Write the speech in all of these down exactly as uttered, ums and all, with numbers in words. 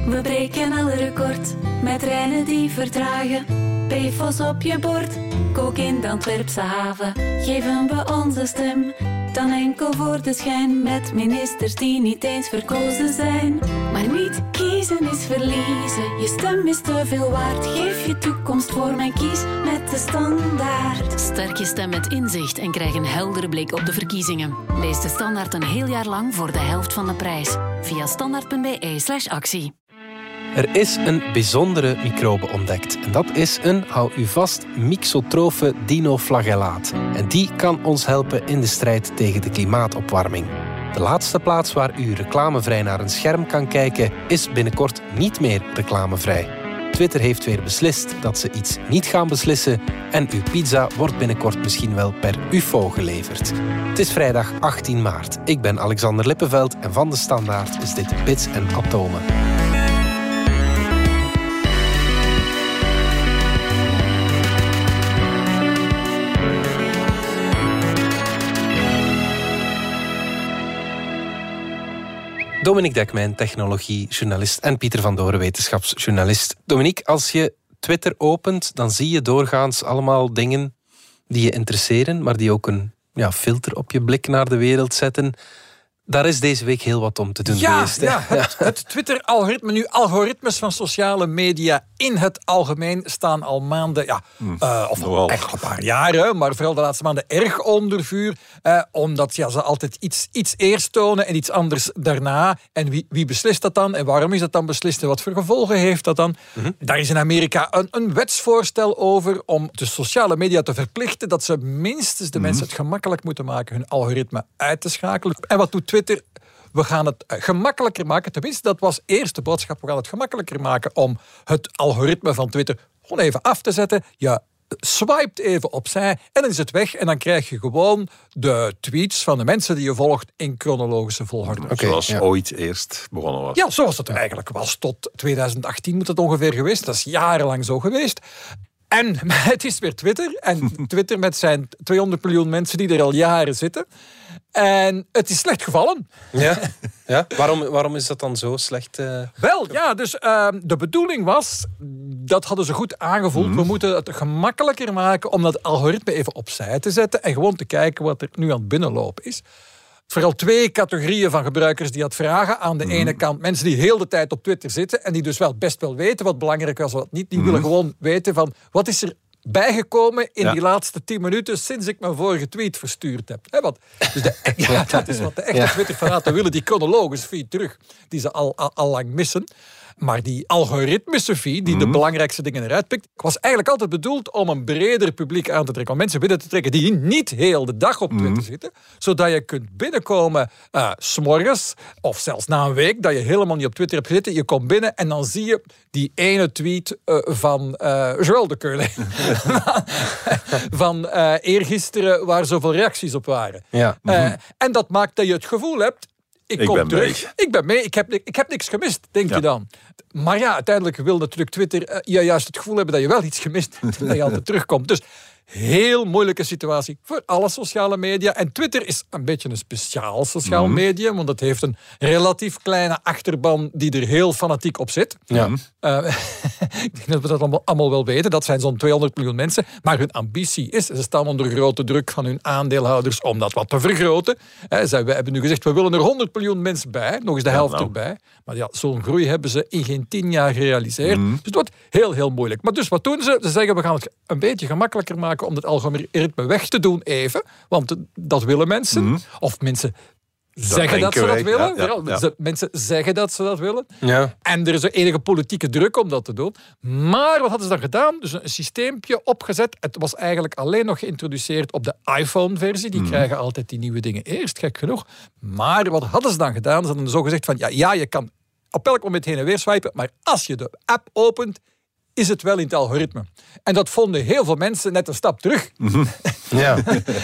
We breken alle record met treinen die vertragen. P F O S op je bord, kook in de Antwerpse haven. Geven we onze stem, dan enkel voor de schijn. Met ministers die niet eens verkozen zijn. Maar niet kiezen is verliezen, je stem is te veel waard. Geef je toekomst voor mijn kies met de Standaard. Sterk je stem met inzicht en krijg een heldere blik op de verkiezingen. Lees de Standaard een heel jaar lang voor de helft van de prijs. Via standaard.be slash actie. Er is een bijzondere microbe ontdekt. En dat is een, hou u vast, mixotrofe dinoflagellaat. En die kan ons helpen in de strijd tegen de klimaatopwarming. De laatste plaats waar u reclamevrij naar een scherm kan kijken is binnenkort niet meer reclamevrij. Twitter heeft weer beslist dat ze iets niet gaan beslissen en uw pizza wordt binnenkort misschien wel per U F O geleverd. Het is vrijdag achttien maart. Ik ben Alexander Lippenveld en van de Standaard is dit Bits en Atomen. Dominique Dekmijn, technologiejournalist en Pieter van Doren, wetenschapsjournalist. Dominique, als je Twitter opent, dan zie je doorgaans allemaal dingen die je interesseren, maar die ook een ja, filter op je blik naar de wereld zetten. Daar is deze week heel wat om te doen ja, geweest. Ja, het, het Twitter-algoritme. Nu, algoritmes van sociale media in het algemeen staan al maanden, ja, mm, uh, of al echt een paar jaren, maar vooral de laatste maanden erg onder vuur. Uh, omdat ja, ze altijd iets, iets eerst tonen en iets anders daarna. En wie, wie beslist dat dan? En waarom is dat dan beslist? En wat voor gevolgen heeft dat dan? Mm-hmm. Daar is in Amerika een, een wetsvoorstel over om de sociale media te verplichten dat ze minstens de mm-hmm. mensen het gemakkelijk moeten maken hun algoritme uit te schakelen. En wat doet Twitter? We gaan het gemakkelijker maken. Tenminste, dat was eerst de boodschap. We gaan het gemakkelijker maken om het algoritme van Twitter gewoon even af te zetten. Je swipet even opzij en dan is het weg. En dan krijg je gewoon de tweets van de mensen die je volgt in chronologische volgorde. Okay, zoals ja. ooit eerst begonnen was. Ja, zoals het eigenlijk was. Tot twintig achttien moet het ongeveer geweest. Dat is jarenlang zo geweest. En het is weer Twitter. En Twitter met zijn tweehonderd miljoen mensen die er al jaren zitten. En het is slecht gevallen. Ja, ja. Waarom, waarom is dat dan zo slecht? Uh... Wel, ja, dus uh, de bedoeling was, dat hadden ze goed aangevoeld, mm. we moeten het gemakkelijker maken om dat algoritme even opzij te zetten en gewoon te kijken wat er nu aan het binnenlopen is. Vooral twee categorieën van gebruikers die dat vragen. Aan de mm. ene kant mensen die heel de tijd op Twitter zitten en die dus wel best wel weten wat belangrijk was en wat niet. Die mm. willen gewoon weten van, wat is er bijgekomen in ja. die laatste tien minuten sinds ik mijn vorige tweet verstuurd heb. He, wat? Dus de, ja, dat is wat de echte ja. Twitter-fanaten willen, die chronologische feed terug, die ze al, al, al lang missen. Maar die algoritmische feed, die mm-hmm. de belangrijkste dingen eruit pikt, was eigenlijk altijd bedoeld om een breder publiek aan te trekken. Om mensen binnen te trekken die niet heel de dag op Twitter mm-hmm. zitten. Zodat je kunt binnenkomen uh, 's morgens of zelfs na een week dat je helemaal niet op Twitter hebt gezeten. Je komt binnen en dan zie je die ene tweet uh, van uh, Joël de Keulen. van uh, eergisteren waar zoveel reacties op waren. Ja. Mm-hmm. Uh, en dat maakt dat je het gevoel hebt, Ik, ik kom ben terug. Mee. Ik ben mee. Ik heb, ik heb niks gemist, denk ja. je dan. Maar ja, uiteindelijk wil natuurlijk Twitter uh, je juist het gevoel hebben dat je wel iets gemist hebt en dat je altijd terugkomt. Dus heel moeilijke situatie voor alle sociale media. En Twitter is een beetje een speciaal sociaal mm. medium, want het heeft een relatief kleine achterban die er heel fanatiek op zit. Ja. Uh, ik denk dat we dat allemaal, allemaal wel weten. Dat zijn zo'n tweehonderd miljoen mensen. Maar hun ambitie is, ze staan onder grote druk van hun aandeelhouders om dat wat te vergroten. He, zij, we hebben nu gezegd, we willen er honderd miljoen mensen bij. Nog eens de helft ja, nou. erbij. Maar ja, zo'n groei hebben ze in geen tien jaar gerealiseerd. Mm. Dus het wordt heel, heel moeilijk. Maar dus wat doen ze? Ze zeggen, we gaan het een beetje gemakkelijker maken om het algoritme weg te doen even. Want dat willen mensen. Mm. Of mensen zeggen dat, dat ze dat willen. Ja, ja, ja. Mensen zeggen dat ze dat willen. Ja. En er is enige politieke druk om dat te doen. Maar wat hadden ze dan gedaan? Dus een systeempje opgezet. Het was eigenlijk alleen nog geïntroduceerd op de iPhone-versie. Die mm. krijgen altijd die nieuwe dingen eerst, gek genoeg. Maar wat hadden ze dan gedaan? Ze hadden zo gezegd van, ja, ja, je kan op elk moment heen en weer swipen, maar als je de app opent, is het wel in het algoritme. En dat vonden heel veel mensen net een stap terug. Mm-hmm. Ja.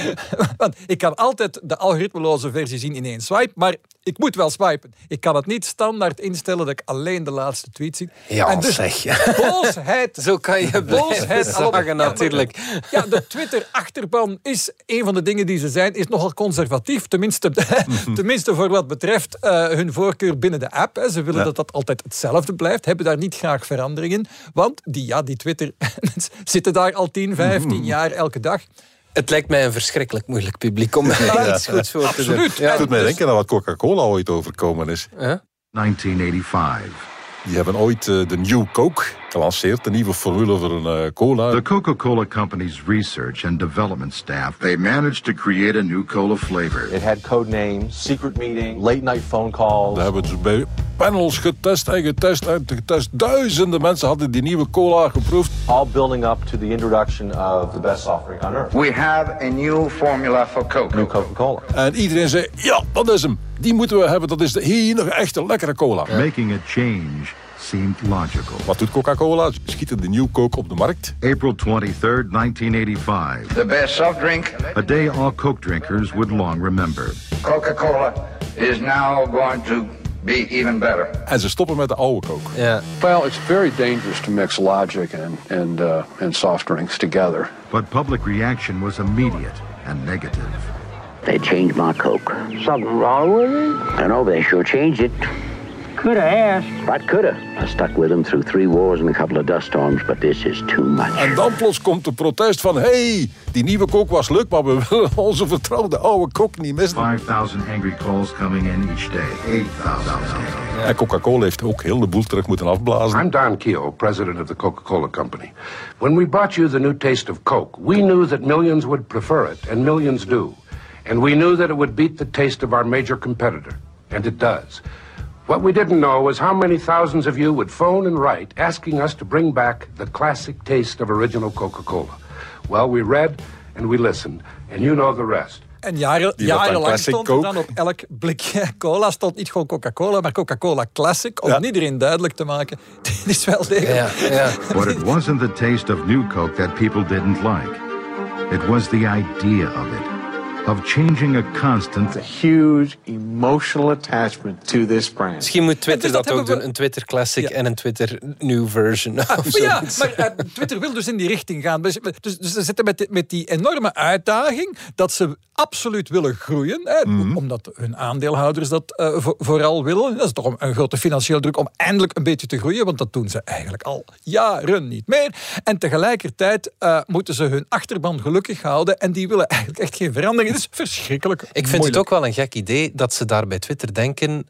Want ik kan altijd de algoritmeloze versie zien in één swipe, maar ik moet wel swipen. Ik kan het niet standaard instellen dat ik alleen de laatste tweet zie. Ja, en dus zeg. boosheid. Zo kan je boosheid zagen natuurlijk. Ja, ja, de Twitter-achterban is een van de dingen die ze zijn, is nogal conservatief. Tenminste, tenminste voor wat betreft uh, hun voorkeur binnen de app. Hè. Ze willen ja. dat dat altijd hetzelfde blijft. Hebben daar niet graag veranderingen. Want die, ja, die Twitter zitten daar al tien, vijftien jaar elke dag. Het lijkt mij een verschrikkelijk moeilijk publiek om ja. iets goeds voor te doen. Ja. Het doet mij denken aan wat Coca-Cola ooit overkomen is. Huh? negentien eenennegentig. Die hebben ooit uh, de New Coke gelanceerd, de nieuwe formule voor een uh, cola. The Coca-Cola Company's research and development staff, they managed to create a new cola flavor. It had code names, secret meeting, late night phone calls. Daar hebben ze bij panels getest en getest en getest. Duizenden mensen hadden die nieuwe cola geproefd. All building up to the introduction of the best soft drink on earth. We have a new formula for Coke. New Coca-Cola. En iedereen zei, ja, dat is hem. Die moeten we hebben, dat is de enige echte lekkere cola. Making a change seemed logical. Wat doet Coca-Cola? Ze schieten de New Coke op de markt. April twenty-third, nineteen eighty-five. The best soft drink. A day all Coke drinkers would long remember. Coca-Cola is now going to be even better. En ze stoppen met de oude Coke. Yeah. Well, it's very dangerous to mix logic and, and, uh, and soft drinks together. But public reaction was immediate and negative. They changed my Coke. Something wrong with it? I know, they sure changed it. Coulda asked. What coulda? I stuck with them through three wars and a couple of dust storms, but this is too much. En dan plots komt de protest van, hey, die nieuwe Coke was leuk, maar we willen onze vertrouwde oude Coke niet missen. five thousand angry calls coming in each day. eight thousand. Ja. En Coca-Cola heeft ook heel de boel terug moeten afblazen. I'm Don Keogh, president of the Coca-Cola Company. When we brought you the new taste of Coke, we knew that millions would prefer it, and millions do. And we knew that it would beat the taste of our major competitor, and it does. What we didn't know was how many thousands of you would phone and write asking us to bring back the classic taste of original Coca-Cola. Well, we read and we listened, and you know the rest. En jaren, jarenlang stond er dan op elk blikje cola stond niet gewoon Coca-Cola, maar Coca-Cola Classic, om ja. iedereen duidelijk te maken. Dit is wel degelijk. Ja, ja. But it wasn't the taste of new Coke that people didn't like. It was the idea of it. Of changing a constant. A huge emotional attachment to this brand. Misschien moet Twitter dus dat, dat ook we... doen. Een Twitter Classic ja. en een Twitter New Version. Ah, ja, maar uh, Twitter wil dus in die richting gaan. Dus, dus, dus ze zitten met, met die enorme uitdaging dat ze absoluut willen groeien. Hè, mm-hmm. Omdat hun aandeelhouders dat uh, vo- vooral willen. Dat is toch een, een grote financiële druk om eindelijk een beetje te groeien. Want dat doen ze eigenlijk al jaren niet meer. En tegelijkertijd uh, moeten ze hun achterban gelukkig houden. En die willen eigenlijk echt geen verandering. Het is verschrikkelijk Ik vind moeilijk. het ook wel een gek idee dat ze daar bij Twitter denken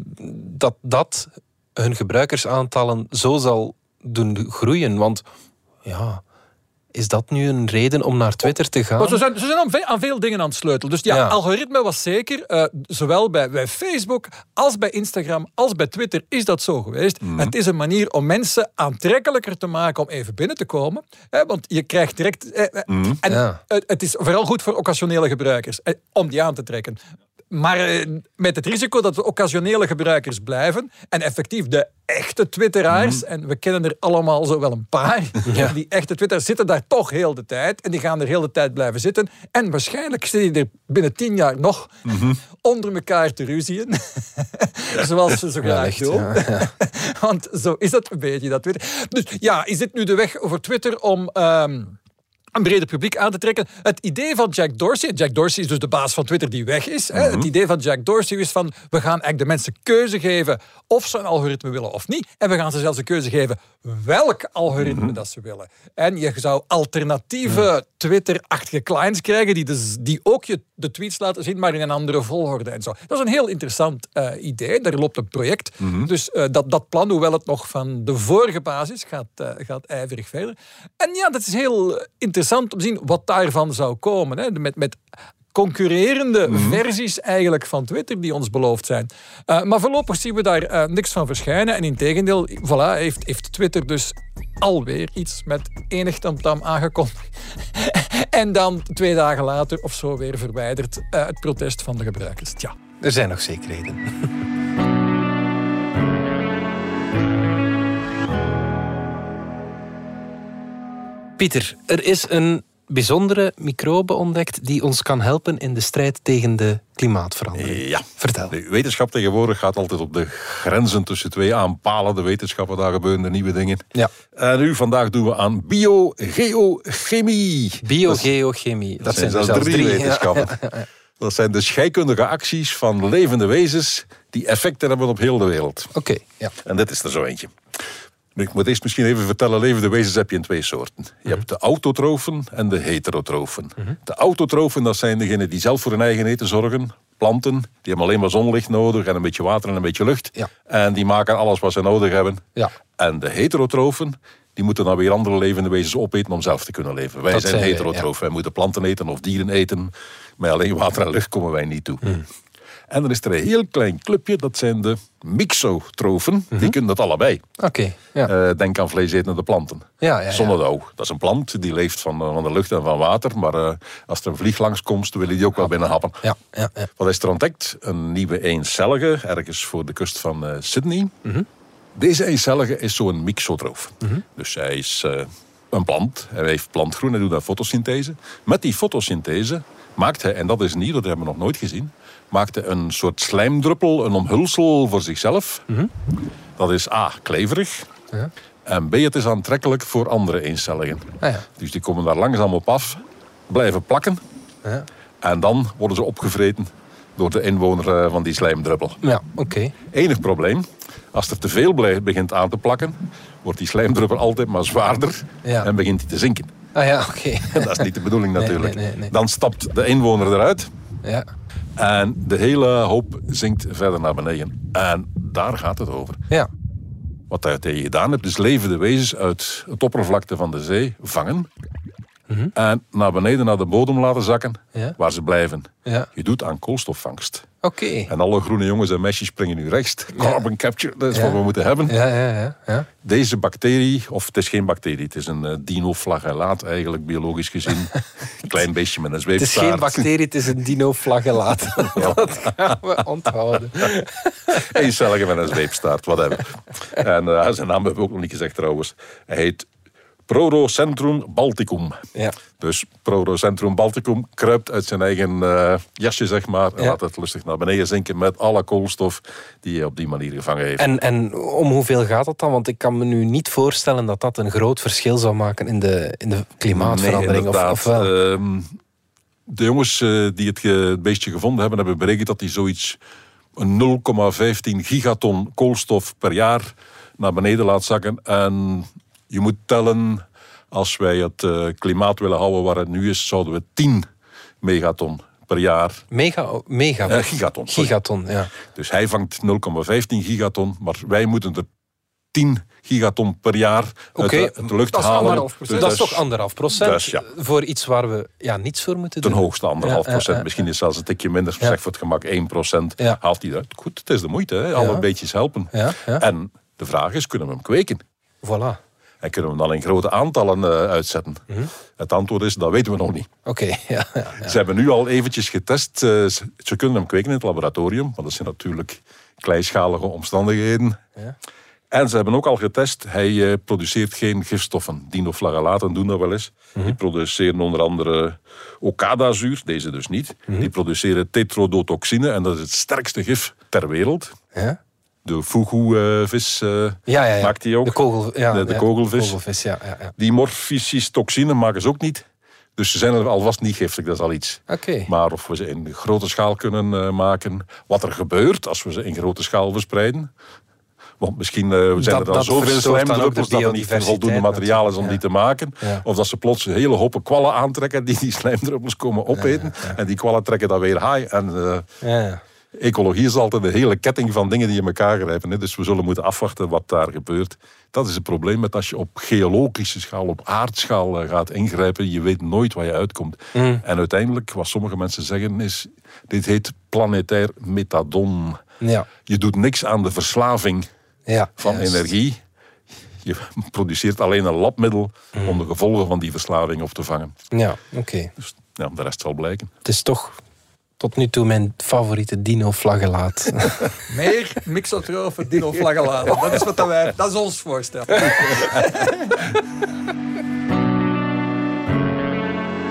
dat dat hun gebruikersaantallen zo zal doen groeien. Want ja, is dat nu een reden om naar Twitter te gaan? Maar ze zijn, ze zijn aan, veel, aan veel dingen aan het sleutelen. Dus ja, ja. algoritme was zeker, uh, zowel bij, bij Facebook als bij Instagram als bij Twitter is dat zo geweest. Mm. Het is een manier om mensen aantrekkelijker te maken om even binnen te komen. Hè, want je krijgt direct... Eh, mm. En ja. uh, het is vooral goed voor occasionele gebruikers, eh, om die aan te trekken. Maar uh, met het risico dat de occasionele gebruikers blijven en effectief de echte twitteraars, mm. en we kennen er allemaal zo wel een paar, ja. die echte twitteraars zitten daar toch heel de tijd en die gaan er heel de tijd blijven zitten. En waarschijnlijk zitten die er binnen tien jaar nog mm-hmm. onder elkaar te ruzien. Zoals ze zo graag ja, doen. Ja, ja. Want zo is dat een beetje, dat Twitter. Dus ja, is dit nu de weg voor Twitter om... Um, een breder publiek aan te trekken. Het idee van Jack Dorsey... Jack Dorsey is dus de baas van Twitter die weg is. Mm-hmm. Hè, het idee van Jack Dorsey is van... we gaan eigenlijk de mensen keuze geven of ze een algoritme willen of niet. En we gaan ze zelfs een keuze geven welk algoritme mm-hmm. dat ze willen. En je zou alternatieve mm-hmm. Twitter-achtige clients krijgen die, dus, die ook je de tweets laten zien, maar in een andere volgorde en zo. Dat is een heel interessant uh, idee. Daar loopt een project. Mm-hmm. Dus uh, dat, dat plan, hoewel het nog van de vorige basis, gaat, uh, gaat ijverig verder. En ja, dat is heel interessant. Interessant om te zien wat daarvan zou komen. Hè? Met, met concurrerende mm-hmm. versies eigenlijk van Twitter die ons beloofd zijn. Uh, maar voorlopig zien we daar uh, niks van verschijnen. En integendeel, voilà, heeft, heeft Twitter dus alweer iets met enig tamtam aangekondigd. En dan twee dagen later of zo weer verwijderd uh, het protest van de gebruikers. Tja. Er zijn nog zekerheden. Pieter, er is een bijzondere microbe ontdekt die ons kan helpen in de strijd tegen de klimaatverandering. Ja. Vertel. De wetenschap tegenwoordig gaat altijd op de grenzen tussen twee aanpalen. De wetenschappen, daar gebeuren er nieuwe dingen. Ja. En nu, vandaag doen we aan biogeochemie. Biogeochemie. Dat, dat zijn, zijn zelfs drie, drie wetenschappen. Ja, ja, ja. Dat zijn de scheikundige acties van levende wezens die effecten hebben op heel de wereld. Oké, okay, ja. En dit is er zo eentje. Nu, ik moet eerst misschien even vertellen, levende wezens heb je in twee soorten. Je mm-hmm. hebt de autotrofen en de heterotrofen. Mm-hmm. De autotrofen, dat zijn degenen die zelf voor hun eigen eten zorgen. Planten, die hebben alleen maar zonlicht nodig en een beetje water en een beetje lucht. Ja. En die maken alles wat ze nodig hebben. Ja. En de heterotrofen, die moeten dan weer andere levende wezens opeten om zelf te kunnen leven. Wij dat zijn heterotrofen. Ja. Wij moeten planten eten of dieren eten. Maar alleen water en lucht komen wij niet toe. Mm. En dan is er een heel klein clubje, dat zijn de mixotrofen. Mm-hmm. Die kunnen dat allebei. Okay, ja. uh, denk aan vleesetende planten. Ja, ja, ja. Zonnedauw, dat is een plant die leeft van, van de lucht en van water. Maar uh, als er een vlieg langskomt, willen die ook wel binnenhappen. Ja, ja, ja. Wat is er ontdekt? Een nieuwe eencellige, ergens voor de kust van uh, Sydney. Mm-hmm. Deze eencellige is zo'n mixotroof. Mm-hmm. Dus hij is uh, een plant, hij heeft plantgroen, hij doet daar fotosynthese. Met die fotosynthese maakt hij, en dat is nieuw, dat hebben we nog nooit gezien, maakte een soort slijmdruppel, een omhulsel voor zichzelf. Mm-hmm. Dat is A, kleverig. Ja. En B, het is aantrekkelijk voor andere eencelligen. Ah, ja. Dus die komen daar langzaam op af, blijven plakken. Ja. En dan worden ze opgevreten door de inwoner van die slijmdruppel. Ja, oké. Okay. Enig probleem, als er te veel begint aan te plakken, wordt die slijmdruppel altijd maar zwaarder ja. en begint hij te zinken. Ah ja, oké. Okay. Dat is niet de bedoeling natuurlijk. Nee, nee, nee, nee. Dan stapt de inwoner eruit. Ja. En de hele hoop zinkt verder naar beneden. En daar gaat het over. Ja. Wat je tegen gedaan hebt, is levende wezens uit het oppervlakte van de zee vangen. Mm-hmm. En naar beneden naar de bodem laten zakken, ja. waar ze blijven. Ja. Je doet aan koolstofvangst. Oké. Okay. En alle groene jongens en meisjes springen nu rechts. Carbon ja. capture, dat is ja. wat we moeten hebben. Ja, ja, ja, ja. Deze bacterie, of het is geen bacterie, het is een uh, dinoflagellaat eigenlijk, biologisch gezien. Een klein beestje met een zweepstaart. Het is geen bacterie, het is een dinoflagellaat. Ja. Dat gaan we onthouden. Eencellige met een zweepstaart, whatever. En uh, zijn naam hebben we ook nog niet gezegd trouwens. Hij heet Prorocentrum balticum. Ja. Dus Prorocentrum balticum kruipt uit zijn eigen uh, jasje, zeg maar. En ja. laat het lustig naar beneden zinken met alle koolstof die hij op die manier gevangen heeft. En, en om hoeveel gaat dat dan? Want ik kan me nu niet voorstellen dat dat een groot verschil zou maken in de, in de klimaatverandering. Nee, of, of wel? Uh, de jongens uh, die het, ge, het beestje gevonden hebben, hebben berekend dat hij zoiets een nul komma vijftien gigaton koolstof per jaar naar beneden laat zakken. En je moet tellen, als wij het uh, klimaat willen houden waar het nu is, zouden we tien megaton per jaar. Mega, mega uh, gigaton. Gigaton, ja. Dus hij vangt nul komma vijftien gigaton, maar wij moeten er tien gigaton per jaar okay. uit de, de lucht dat halen. Is dus dat is toch anderhalf procent dus, ja. voor iets waar we ja, niets voor moeten doen? Ten hoogste anderhalf ja, procent. Ja, ja, Misschien ja. is zelfs een tikje minder. Ja. Zeg voor het gemak één procent. Ja. Haalt hij eruit. Goed, het is de moeite. Hè? Alle ja. beetjes helpen. Ja, ja. En de vraag is, kunnen we hem kweken? Voilà. En kunnen we hem dan in grote aantallen uh, uitzetten? Mm-hmm. Het antwoord is, dat weten we nog niet. Oké, okay, ja, ja, ja. Ze hebben nu al eventjes getest. Uh, ze, ze kunnen hem kweken in het laboratorium. Maar dat zijn natuurlijk kleinschalige omstandigheden. Ja. En ze hebben ook al getest, hij uh, produceert geen gifstoffen. Dinoflagellaten doen dat wel eens. Mm-hmm. Die produceren onder andere okadazuur, deze dus niet. Mm-hmm. Die produceren tetrodotoxine en dat is het sterkste gif ter wereld. Ja? De fugu-vis uh, uh, ja, ja, ja. maakt die ook. De, kogel, ja, de, de ja, kogelvis. kogelvis ja, ja, ja. Die morphicis-toxine maken ze ook niet. Dus ze zijn er alvast niet giftig, dat is al iets. Okay. Maar of we ze in grote schaal kunnen uh, maken. Wat er gebeurt als we ze in grote schaal verspreiden. Want misschien uh, zijn dat, er dan zoveel slijmdruppels dat er niet voldoende materiaal is om ja. die te maken. Ja. Of dat ze plots hele hopen kwallen aantrekken die die slijmdruppels komen opeten. Ja, ja, ja. En die kwallen trekken dan weer haai. En uh, ja, ja. ecologie is altijd een hele ketting van dingen die in elkaar grijpen. Hè. Dus we zullen moeten afwachten wat daar gebeurt. Dat is het probleem met als je op geologische schaal, op aardschaal uh, gaat ingrijpen. Je weet nooit waar je uitkomt. Mm. En uiteindelijk, wat sommige mensen zeggen, is dit heet planetair metadon. Ja. Je doet niks aan de verslaving ja, van juist. energie. Je produceert alleen een labmiddel mm. om de gevolgen van die verslaving op te vangen. Ja, oké. Okay. Dus ja, de rest zal blijken. Het is toch tot nu toe mijn favoriete dinoflagellaat. Meer mixotrofen dinoflagellaten. Dat is wat wij, dat is ons voorstel.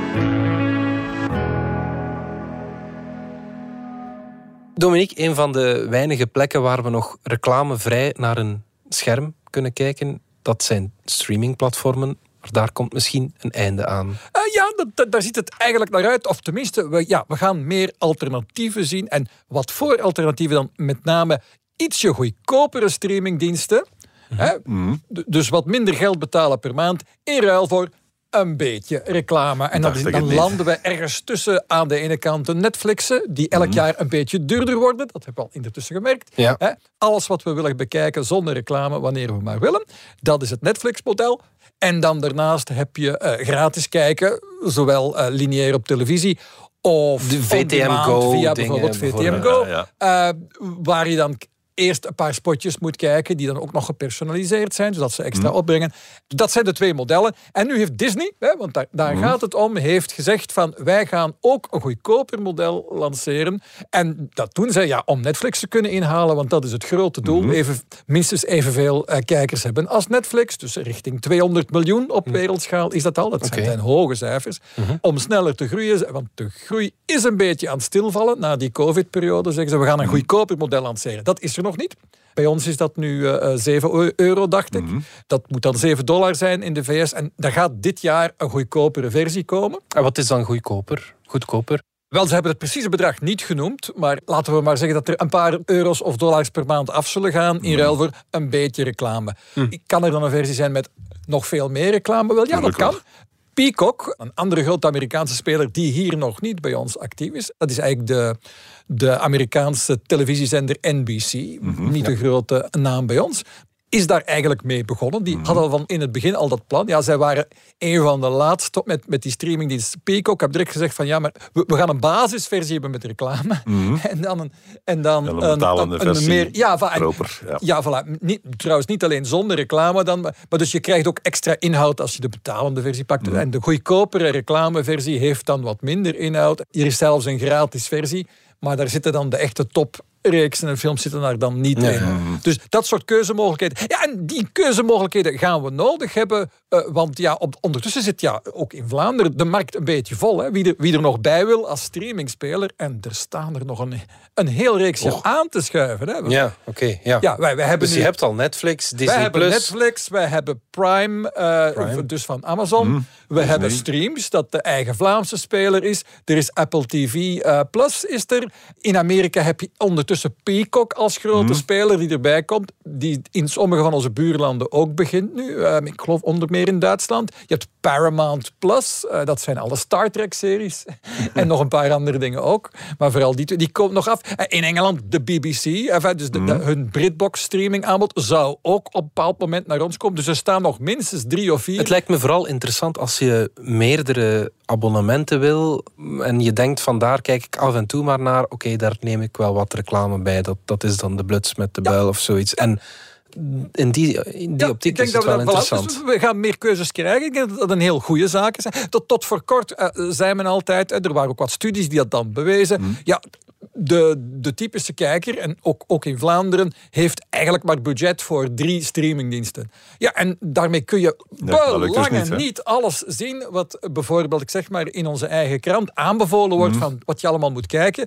Dominique, een van de weinige plekken waar we nog reclamevrij naar een scherm kunnen kijken, dat zijn streamingplatformen. Maar daar komt misschien een einde aan. Uh, ja, dat, dat, daar ziet het eigenlijk naar uit. Of tenminste, we, ja, we gaan meer alternatieven zien. En wat voor alternatieven dan? Met name ietsje goedkopere streamingdiensten. Mm-hmm. Hè? Mm-hmm. D- dus wat minder geld betalen per maand in ruil voor een beetje reclame. En dan, dan landen we ergens tussen aan de ene kant de Netflixen, die elk mm. jaar een beetje duurder worden. Dat hebben we al ondertussen gemerkt. Ja. Hè? Alles wat we willen bekijken zonder reclame, wanneer we maar willen. Dat is het Netflix-model. En dan daarnaast heb je uh, gratis kijken, zowel uh, lineair op televisie of de V T M Go via bijvoorbeeld V T M Go, ja, ja. Uh, waar je dan eerst een paar spotjes moet kijken die dan ook nog gepersonaliseerd zijn, zodat ze extra mm. opbrengen. Dat zijn de twee modellen. En nu heeft Disney, hè, want daar, daar mm. gaat het om, heeft gezegd van wij gaan ook een goedkoper model lanceren. En dat doen zij ja, om Netflix te kunnen inhalen, want dat is het grote doel. Mm. Even, minstens evenveel uh, kijkers hebben als Netflix. Dus richting tweehonderd miljoen op wereldschaal is dat al. Dat okay. zijn hoge cijfers. Mm-hmm. Om sneller te groeien, want de groei is een beetje aan het stilvallen. Na die COVID-periode zeggen ze, we gaan een goedkoper model lanceren. Dat is er nog niet. Bij ons is dat nu uh, zeven euro, dacht ik. Mm-hmm. Dat moet dan zeven dollar zijn in de V S. En daar gaat dit jaar een goedkopere versie komen. En wat is dan goedkoper? Goedkoper? Wel, ze hebben het precieze bedrag niet genoemd. Maar laten we maar zeggen dat er een paar euro's of dollars per maand af zullen gaan in ruil voor een beetje reclame. Mm. Kan er dan een versie zijn met nog veel meer reclame? Wel, ja, dat kan. Peacock, een andere grote Amerikaanse speler die hier nog niet bij ons actief is. Dat is eigenlijk de, de Amerikaanse televisiezender N B C. Mm-hmm, niet ja. een grote naam bij ons. Is daar eigenlijk mee begonnen. Die mm-hmm. hadden al van in het begin al dat plan. Ja, zij waren een van de laatste met, met die streamingdienst Peacock. Ik heb direct gezegd van ja, maar we, we gaan een basisversie hebben met reclame. Mm-hmm. En dan een, en dan ja, een betalende een, een, versie. Meer, ja, va, proper, ja. ja voilà. Niet, trouwens niet alleen zonder reclame dan. Maar, maar dus je krijgt ook extra inhoud als je de betalende versie pakt. Mm-hmm. En de goedkopere reclameversie heeft dan wat minder inhoud. Hier is zelfs een gratis versie. Maar daar zitten dan de echte topreeksen en films zitten daar dan niet ja, in. Ja. Dus dat soort keuzemogelijkheden. Ja, en die keuzemogelijkheden gaan we nodig hebben. Uh, want ja, op, ondertussen zit ja, ook in Vlaanderen de markt een beetje vol. Hè. Wie, er, wie er nog bij wil als streamingspeler. En er staan er nog een, een heel reeksje oh. aan te schuiven. Hè. Ja, oké. Okay, ja. ja, wij, wij hebben dus je nu, hebt al Netflix, Disney+. Wij hebben Netflix, wij hebben Prime, uh, Prime. dus van Amazon. Mm, we Disney. hebben Streams, dat de eigen Vlaamse speler is. Er is Apple T V uh, Plus is er. In Amerika heb je ondertussen Peacock als grote mm. speler die erbij komt. Die in sommige van onze buurlanden ook begint nu. Uh, ik geloof onder meer in Duitsland. Je hebt Paramount Plus. Uh, dat zijn alle Star Trek-series. en nog een paar andere dingen ook. Maar vooral die twee, die komt nog af. Uh, in Engeland de B B C. Uh, dus de, mm. de, hun Britbox streaming aanbod zou ook op een bepaald moment naar ons komen. Dus er staan nog minstens drie of vier. Het lijkt me vooral interessant als je meerdere abonnementen wil en je denkt van daar kijk ik af en toe maar naar. Oké, okay, daar neem ik wel wat reclame bij. Dat, dat is dan de bluts met de buil ja. of zoiets. En in die, in die ja, optiek is het wel interessant. Dus we gaan meer keuzes krijgen. Ik denk dat dat een heel goede zaak is. Tot, tot voor kort uh, zei men altijd, uh, er waren ook wat studies die dat dan bewezen. Mm. Ja, de, de typische kijker, en ook, ook in Vlaanderen, heeft eigenlijk maar budget voor drie streamingdiensten. Ja, en daarmee kun je ja, belangen dus niet, niet alles zien wat bijvoorbeeld, ik zeg maar, in onze eigen krant aanbevolen wordt mm. van wat je allemaal moet kijken.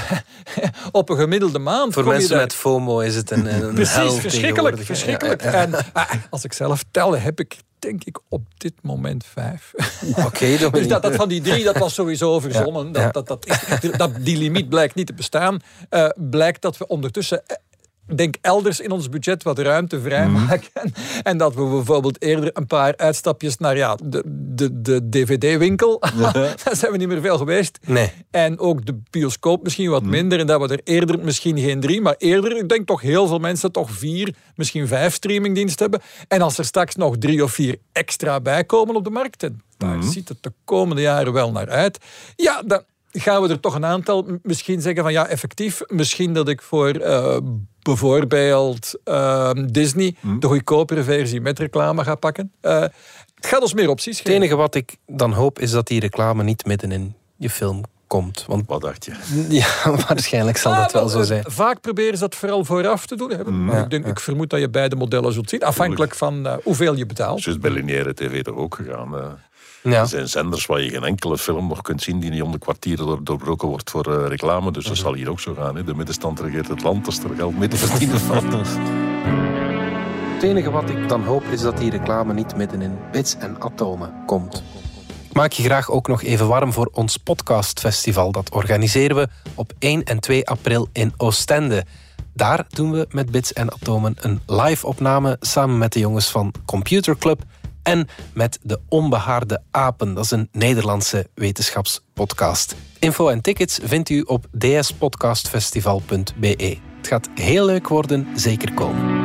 Op een gemiddelde maand. Voor mensen daar... met FOMO is het een, een Precies, hel verschrikkelijk. verschrikkelijk. Ja, ja, ja. En uh, als ik zelf tel, heb ik denk ik op dit moment vijf. Oké, okay, dus dat, dat van die drie, dat was sowieso verzonnen. Ja, ja. Dat, dat, dat, is, dat, die limiet blijkt niet te bestaan. Uh, blijkt dat we ondertussen, denk elders in ons budget wat ruimte vrijmaken. Mm. En dat we bijvoorbeeld eerder een paar uitstapjes naar ja, de, de, de D V D-winkel. Ja. Daar zijn we niet meer veel geweest. Nee. En ook de bioscoop misschien wat mm. minder. En dat we er eerder misschien geen drie, maar eerder, ik denk toch heel veel mensen toch vier, misschien vijf streamingdiensten hebben. En als er straks nog drie of vier extra bijkomen op de markt, en daar mm. ziet het de komende jaren wel naar uit. Ja, dan gaan we er toch een aantal misschien zeggen van ja, effectief, misschien dat ik voor uh, bijvoorbeeld uh, Disney mm. de goedkopere versie met reclame ga pakken. Uh, het gaat ons meer opties geven. Het enige wat ik dan hoop is dat die reclame niet midden in je film komt. Want, wat dacht je? Ja, waarschijnlijk zal ah, dat wel zo zijn. Vaak proberen ze dat vooral vooraf te doen. Hè. Mm. Ik, denk, ja. ik vermoed dat je beide modellen zult zien, afhankelijk van uh, hoeveel je betaalt. Dus bij lineaire tv toch ook gegaan. Uh, ja. Er zijn zenders waar je geen enkele film nog kunt zien die niet om de kwartieren door, doorbroken wordt voor uh, reclame. Dus dat mm-hmm. zal hier ook zo gaan. Hè. De middenstand regeert het land als er geld mee te verdienen valt. Het enige wat ik dan hoop is dat die reclame niet midden in bits en atomen komt. Ik maak je graag ook nog even warm voor ons podcastfestival. Dat organiseren we op één en twee april in Oostende. Daar doen we met Bits en Atomen een live-opname samen met de jongens van Computer Club en met de Onbehaarde Apen. Dat is een Nederlandse wetenschapspodcast. Info en tickets vindt u op d s podcastfestival punt b e. Het gaat heel leuk worden, zeker komen.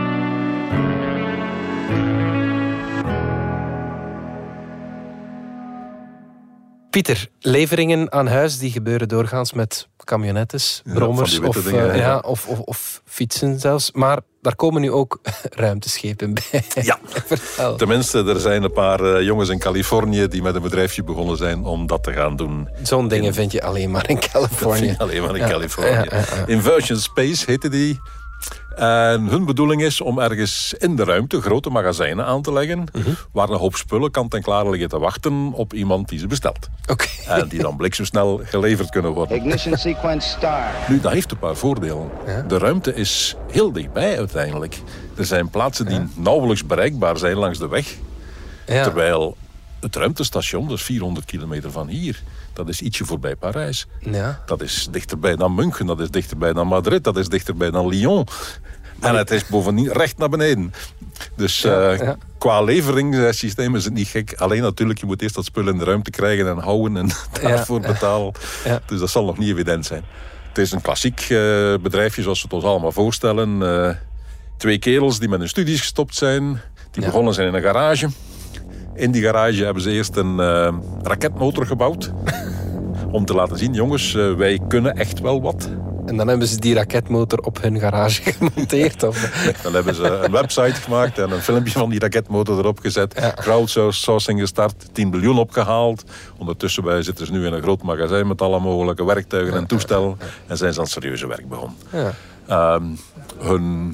Pieter, leveringen aan huis die gebeuren doorgaans met camionettes, brommers ja, of, dingen, uh, ja, of, of, of fietsen zelfs. Maar daar komen nu ook ruimteschepen bij. Ja, tenminste, er zijn een paar uh, jongens in Californië die met een bedrijfje begonnen zijn om dat te gaan doen. Zo'n dingen in... vind je alleen maar in Californië. Dat vind je alleen maar in ja. Californië. Ja, ja, ja. Inversion Space heette die. En hun bedoeling is om ergens in de ruimte grote magazijnen aan te leggen, mm-hmm. waar een hoop spullen kant en klaar liggen te wachten op iemand die ze bestelt. Okay. En die dan bliksemsnel geleverd kunnen worden. Ignition sequence start. Nu, dat heeft een paar voordelen. Ja? De ruimte is heel dichtbij uiteindelijk. Er zijn plaatsen die ja? nauwelijks bereikbaar zijn langs de weg. Ja. Terwijl het ruimtestation, dat is vierhonderd kilometer van hier, dat is ietsje voorbij Parijs. Ja. Dat is dichterbij dan München, dat is dichterbij dan Madrid, dat is dichterbij dan Lyon. En het is bovendien recht naar beneden. Dus ja, uh, ja. qua leveringssysteem is het niet gek. Alleen natuurlijk, je moet eerst dat spul in de ruimte krijgen en houden en daarvoor ja. betalen. Ja. Dus dat zal nog niet evident zijn. Het is een klassiek uh, bedrijfje zoals we het ons allemaal voorstellen. Uh, twee kerels die met hun studies gestopt zijn. Die ja. begonnen zijn in een garage. In die garage hebben ze eerst een uh, raketmotor gebouwd. Om te laten zien, jongens, uh, wij kunnen echt wel wat. En dan hebben ze die raketmotor op hun garage gemonteerd? Of? Nee, dan hebben ze een website gemaakt en een filmpje van die raketmotor erop gezet. Ja. Crowdsourcing gestart, tien miljoen opgehaald. Ondertussen bij zitten ze nu in een groot magazijn met alle mogelijke werktuigen en toestellen. En zijn ze aan het serieuze werk begonnen. Ja. Um, hun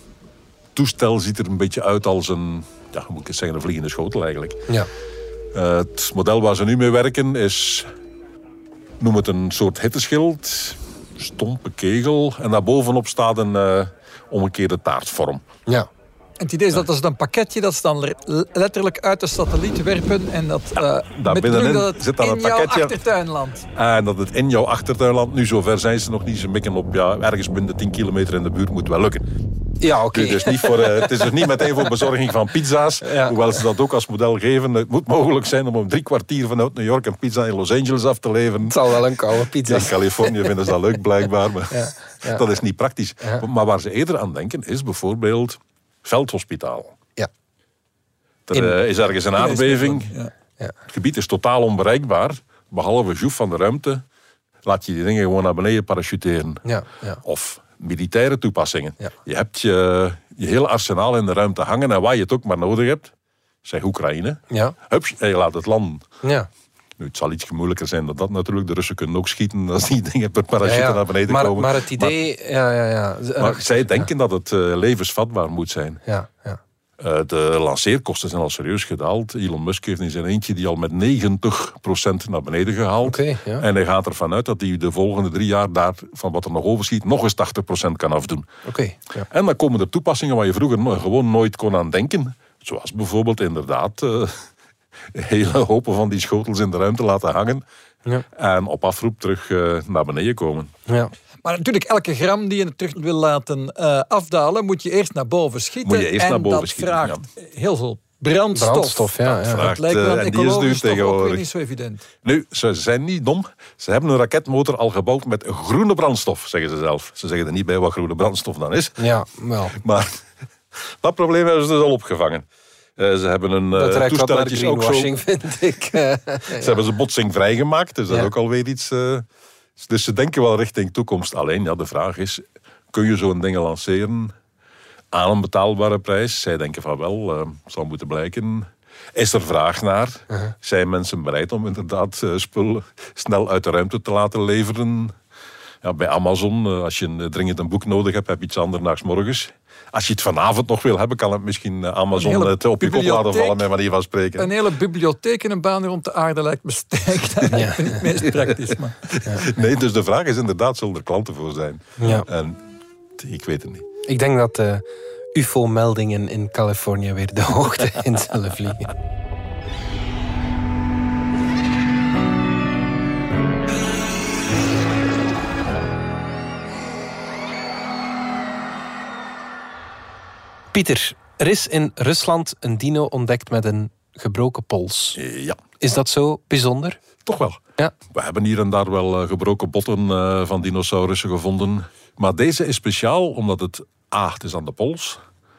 toestel ziet er een beetje uit als een, ja, hoe moet ik het zeggen, een vliegende schotel eigenlijk. Ja. Uh, het model waar ze nu mee werken is, noem het een soort hitteschild, stompe kegel. En daarbovenop staat een uh, omgekeerde taartvorm. Ja. En het idee is dat als een pakketje dat ze dan letterlijk uit de satelliet werpen en dat uh, ja, met binnenin dat het zit dan in een pakketje, jouw achtertuin landt. En dat het in jouw achtertuin landt. Nu, zover zijn ze nog niet. Ze mikken op, ja, ergens binnen tien kilometer in de buurt moet wel lukken. Ja, oké. Okay. Dus uh, het is dus niet meteen voor bezorging van pizza's. Ja. Hoewel ze dat ook als model geven. Het moet mogelijk zijn om om drie kwartier vanuit New York een pizza in Los Angeles af te leveren. Het zal wel een koude pizza zijn. In Californië vinden ze dat leuk blijkbaar. Maar ja, ja. dat is niet praktisch. Ja. Maar waar ze eerder aan denken is bijvoorbeeld veldhospitaal. Ja. Er in, is ergens een aardbeving. Ja. Ja. Het gebied is totaal onbereikbaar. Behalve joef van de ruimte laat je die dingen gewoon naar beneden parachuteren. Ja. Ja. Of militaire toepassingen. Ja. Je hebt je, je hele arsenaal in de ruimte hangen en waar je het ook maar nodig hebt, zeg Oekraïne. Ja. Hup, en je laat het landen. Ja. Nu, het zal iets moeilijker zijn dan dat natuurlijk. De Russen kunnen ook schieten als die dingen per parachute ja, ja. naar beneden maar, komen. Maar het idee... Maar, ja, ja, ja. maar zij denken ja. dat het uh, levensvatbaar moet zijn. Ja, ja. Uh, de lanceerkosten zijn al serieus gedaald. Elon Musk heeft in zijn eentje die al met negentig procent naar beneden gehaald. Okay, ja. En hij gaat ervan uit dat hij de volgende drie jaar daar, van wat er nog overschiet, nog eens tachtig procent kan afdoen. Okay, ja. En dan komen er toepassingen waar je vroeger no- gewoon nooit kon aan denken. Zoals bijvoorbeeld inderdaad uh, hele hopen van die schotels in de ruimte laten hangen. Ja. En op afroep terug uh, naar beneden komen. Ja. Maar natuurlijk, elke gram die je terug wil laten uh, afdalen, moet je eerst naar boven schieten. Moet je eerst en naar boven dat schieten, vraagt ja. heel veel brandstof. Brandstof, ja. ja. Vraagt, dat lijkt me dan uh, ecologisch toch ook weer niet zo evident. Nu, ze zijn niet dom. Ze hebben een raketmotor al gebouwd met groene brandstof, zeggen ze zelf. Ze zeggen er niet bij wat groene brandstof dan is. Ja, wel. Maar dat probleem hebben ze dus al opgevangen. Uh, ze hebben een dat uh, toestelletjes ook zo... vind ik. Ze ja. hebben ze botsing vrijgemaakt, dus dat ja. is ook alweer iets... Uh, dus ze denken wel richting toekomst. Alleen, ja, de vraag is, kun je zo'n dingen lanceren aan een betaalbare prijs? Zij denken van wel, uh, zal moeten blijken. Is er vraag naar? Uh-huh. Zijn mensen bereid om inderdaad uh, spullen snel uit de ruimte te laten leveren? Ja, bij Amazon, uh, als je een, dringend een boek nodig hebt, heb je iets anders 's morgens. Als je het vanavond nog wil hebben, kan het misschien Amazon het op je kop laten vallen, met manier van spreken. Een hele bibliotheek in een baan rond de aarde lijkt me sterk. Dat lijkt me niet het meest praktisch. Maar. Ja. Nee, dus de vraag is inderdaad, zullen er klanten voor zijn? Ja. En ik weet het niet. Ik denk dat de U F O-meldingen in Californië weer de hoogte in zullen vliegen. Pieter, er is in Rusland een dino ontdekt met een gebroken pols. Ja. Is dat zo bijzonder? Toch wel. Ja. We hebben hier en daar wel gebroken botten uh, van dinosaurussen gevonden. Maar deze is speciaal omdat het A, het is aan de pols.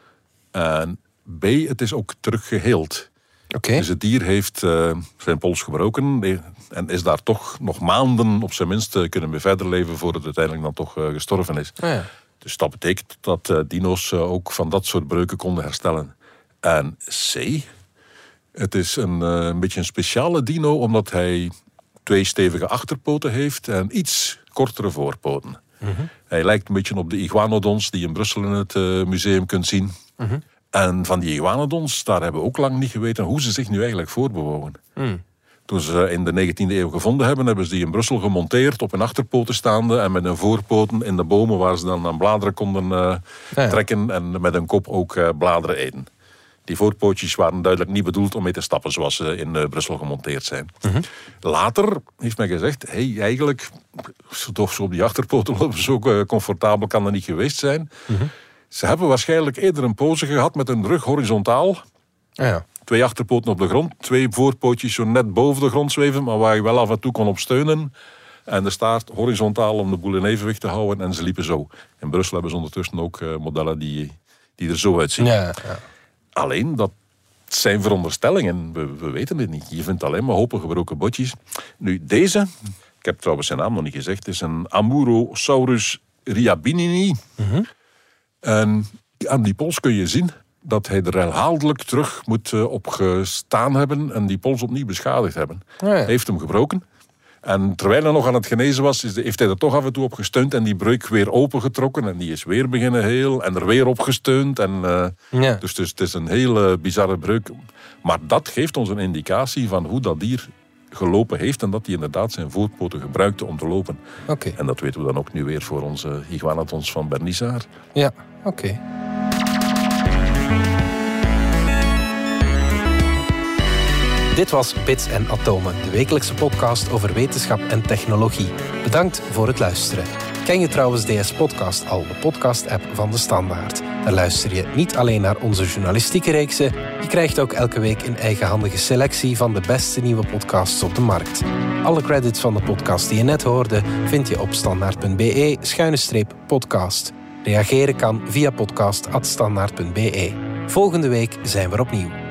En B, het is ook teruggeheeld. Okay. Dus het dier heeft uh, zijn pols gebroken en is daar toch nog maanden op zijn minst kunnen mee verder leven voordat het uiteindelijk dan toch uh, gestorven is. Oh ja. Dus dat betekent dat uh, dino's uh, ook van dat soort breuken konden herstellen. En C, het is een, uh, een beetje een speciale dino omdat hij twee stevige achterpoten heeft en iets kortere voorpoten. Mm-hmm. Hij lijkt een beetje op de iguanodons die je in Brussel in het uh, museum kunt zien. Mm-hmm. En van die iguanodons, daar hebben we ook lang niet geweten hoe ze zich nu eigenlijk voortbewogen. Mm. Toen ze in de negentiende eeuw gevonden hebben, hebben ze die in Brussel gemonteerd, op hun achterpoten staande en met hun voorpoten in de bomen waar ze dan aan bladeren konden uh, ja, ja. trekken en met hun kop ook uh, bladeren eten. Die voorpootjes waren duidelijk niet bedoeld om mee te stappen zoals ze in uh, Brussel gemonteerd zijn. Mm-hmm. Later heeft men gezegd, hey, eigenlijk, toch zo op die achterpoten lopen, zo uh, comfortabel kan dat niet geweest zijn. Mm-hmm. Ze hebben waarschijnlijk eerder een pose gehad met hun rug horizontaal. Ja, ja. Twee achterpoten op de grond, twee voorpootjes zo net boven de grond zweven, maar waar je wel af en toe kon op steunen. En de staart horizontaal om de boel in evenwicht te houden en ze liepen zo. In Brussel hebben ze ondertussen ook uh, modellen die, die er zo uitzien. Ja, ja. Alleen, dat zijn veronderstellingen, we, we weten het niet. Je vindt alleen maar hopen gebroken botjes. Nu, deze, ik heb trouwens zijn naam nog niet gezegd, is een Amaurosaurus rhiabinini. Mm-hmm. En aan die pols kun je zien dat hij er herhaaldelijk terug moet uh, op gestaan hebben en die pols opnieuw beschadigd hebben. Oh ja. Hij heeft hem gebroken. En terwijl hij nog aan het genezen was, is de, heeft hij er toch af en toe op gesteund en die breuk weer opengetrokken en die is weer beginnen heel en er weer op gesteund. En, uh, ja. Dus, dus het is een hele bizarre breuk. Maar dat geeft ons een indicatie van hoe dat dier gelopen heeft en dat hij inderdaad zijn voorpoten gebruikte om te lopen. Okay. En dat weten we dan ook nu weer voor onze iguanodons van Bernissart. Ja, oké. Okay. Dit was Bits en Atomen, de wekelijkse podcast over wetenschap en technologie. Bedankt voor het luisteren. Ken je trouwens D S Podcast al, de podcast-app van De Standaard? Daar luister je niet alleen naar onze journalistieke reeksen, je krijgt ook elke week een eigenhandige selectie van de beste nieuwe podcasts op de markt. Alle credits van de podcast die je net hoorde vind je op standaard.be schuine streep podcast. Reageren kan via podcast at standaard punt be. Volgende week zijn we er opnieuw.